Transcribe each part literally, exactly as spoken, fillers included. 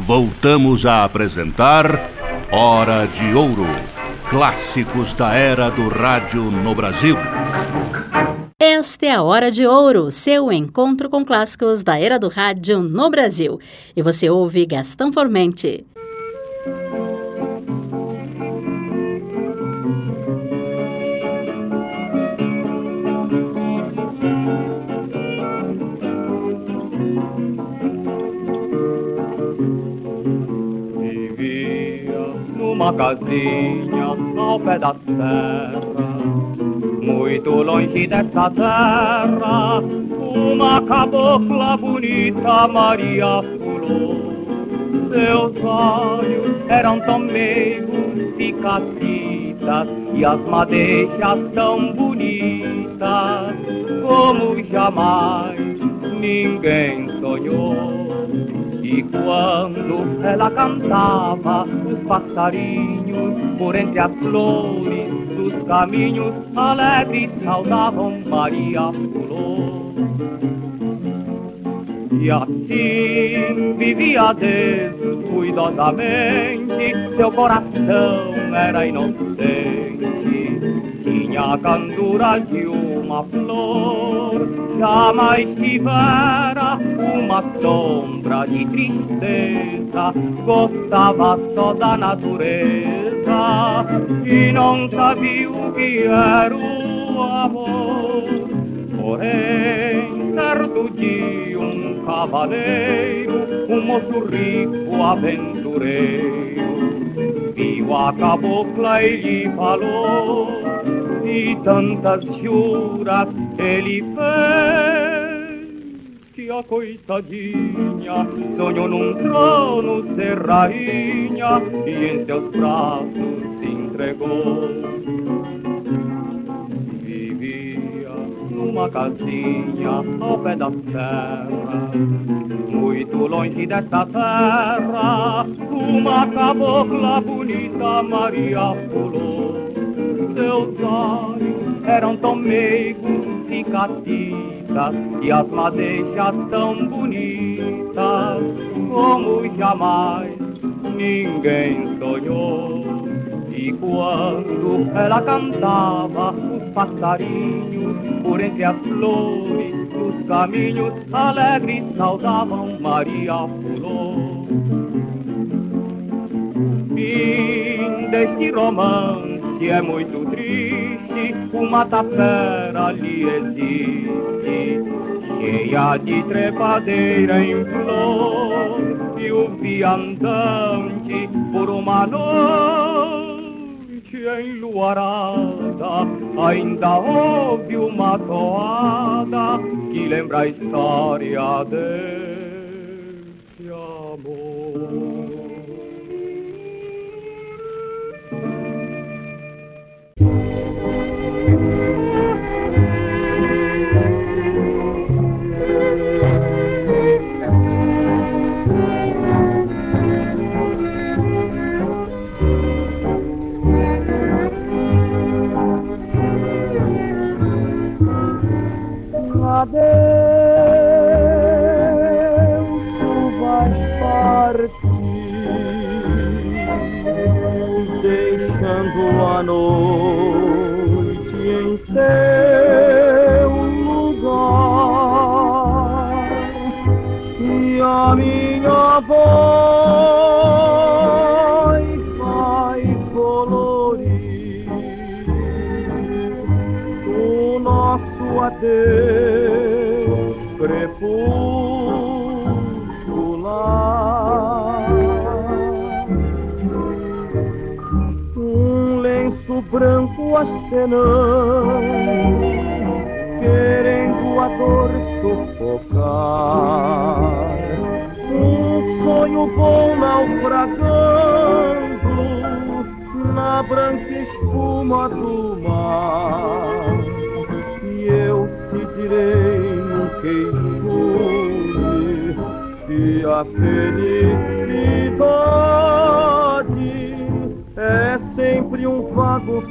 voltamos a apresentar Hora de Ouro, clássicos da era do rádio no Brasil. Esta é a Hora de Ouro, seu encontro com clássicos da era do rádio no Brasil. E você ouve Gastão Formente. Uma casinha ao pé da serra, muito longe dessa terra, uma cabocla bonita, Maria pulou. Seus olhos eram tão meigos e catitas, e as madeixas tão bonitas, como jamais ninguém sonhou. E quando ela cantava, os passarinhos, por entre as flores dos caminhos, alegres saudavam Maria pulou. E assim vivia descuidosamente, seu coração era inocente, tinha a candura de uma flor, jamais tivera uma sombra de tristeza, gostava só da natureza e não sabia o que era o amor. Porém, certo dia um cavaleiro, um moço rico aventureiro, viu a cabocla e lhe falou, e tantas juras ele fez, que a coitadinha sonhou num trono ser rainha e em seus braços se entregou. Vivia numa casinha ao pé da serra, muito longe desta terra, uma cabocla bonita, Maria pulou. Seus olhos eram tão meigos e catitas, e as madeixas tão bonitas, como jamais ninguém sonhou. E quando ela cantava, os passarinhos, por entre as flores dos caminhos, alegres saudavam Maria pulou. Fim deste romance é muito triste, uma tapera ali existe, cheia de trepadeira em flor, e o viandante por uma noite enluarada ainda ouve uma toada que lembra a história desse amor. Adeus, tu vais partir, deixando a noite em teu lugar, e a minha voz vai colorir o nosso adeus crepuscular. Um lenço branco acenando, querendo a dor sufocar, um sonho bom naufragando na branca espuma do mar, e eu te direi no queixume que a felicidade é sempre um vago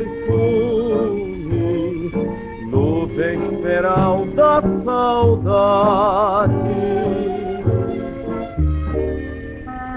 perfume no vesperal da saudade.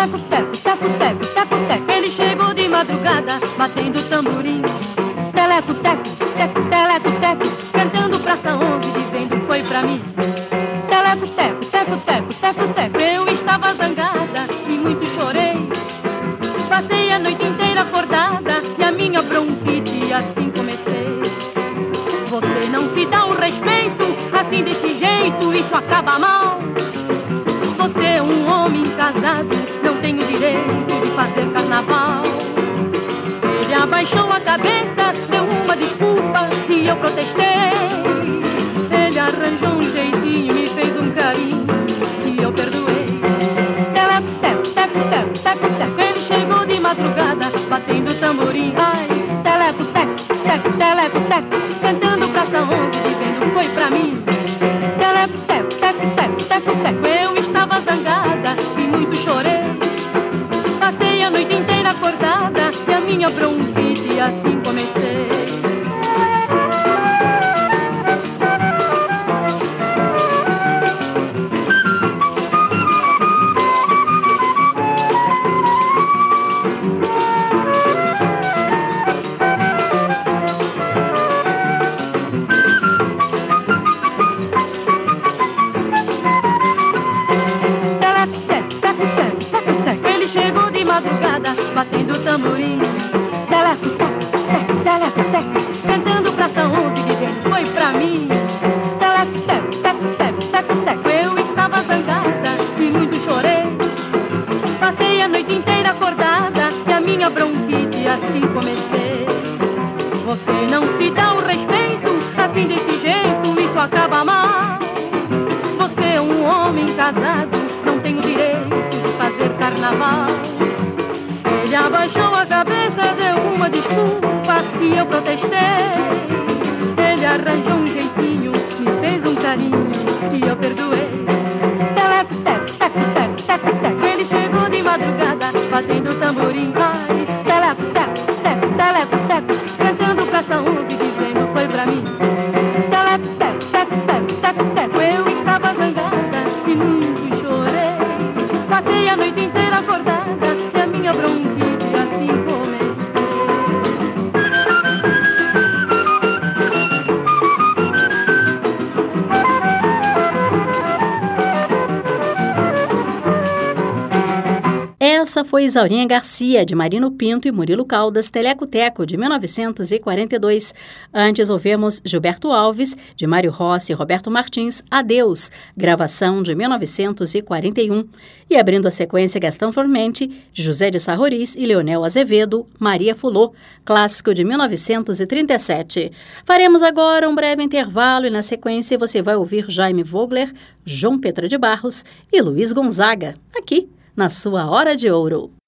teco, teco, teco, teco, teco, teco. Ele chegou de madrugada, batendo tamborim. Teleco, teco, teco, teleco, teco, cantando Praça onze, dizendo foi pra mim. Teleco, teco, teco, teco, teco, teco. Eu estava zangada e muito chorei. Passei a noite inteira acordada e a minha bronquite assim comecei. Você não se dá o respeito, assim desse jeito, isso acaba mal. Você é um homem casado, não tem o direito de fazer carnaval. Ele abaixou a cabeça, deu uma desculpa e eu protestei. Ele arranjou um jeitinho, me fez um carinho e eu perdoei. Teleco, teco, teco, teco, teco, teco. Ele chegou de madrugada, batendo tamborim. Ai, teleco, teco, teco, teleco, teco, cantando Praça onze, dizendo foi pra mim. Teleco, teco, teco, teco, teco, teco. Eu estava zangada e muito chorei. Passei a noite inteira acordada e a minha bronquite assim comecei. Batendo tamborim. Teleco, teco, teleco, teco, cantando Praça onze, dizendo foi pra mim. Teleco, teco, teco, teco, teco, teco. Eu estava zangada e muito chorei. Passei a noite inteira acordada e a minha bronquite assim comecei. Você não se dá o respeito, assim desse jeito, isso acaba mal. Você é um homem casado, não tem o direito de fazer carnaval. Ele abaixou a cabeça, deu uma desculpa e eu protestei. Ele arranjou um jeitinho, me fez um carinho e eu perdoei. Teleco, teco, teco, teco, teco, teco. Ele chegou de madrugada, batendo tamborim. Ai, teleco, teco, teco, teleco, teco, cantando Praça onze, dizendo foi pra mim. Teleco, teco, teco, teco, teco, teco. Eu estava zangada e muito chorei. Passei a noite inteira acordada e a minha bronquite assim comecei. Essa foi Isaurinha Garcia, de Marino Pinto e Murilo Caldas, Teleco Teco, de mil novecentos e quarenta e dois. Antes ouvimos Gilberto Alves, de Mário Rossi e Roberto Martins, Adeus, gravação de mil novecentos e quarenta e um. E abrindo a sequência, Gastão Formente, José de Sarroris e Leonel Azevedo, Maria Fulô, clássico de mil novecentos e trinta e sete. Faremos agora um breve intervalo e na sequência você vai ouvir Jaime Vogler, João Petra de Barros e Luiz Gonzaga, aqui na sua Hora de Ouro.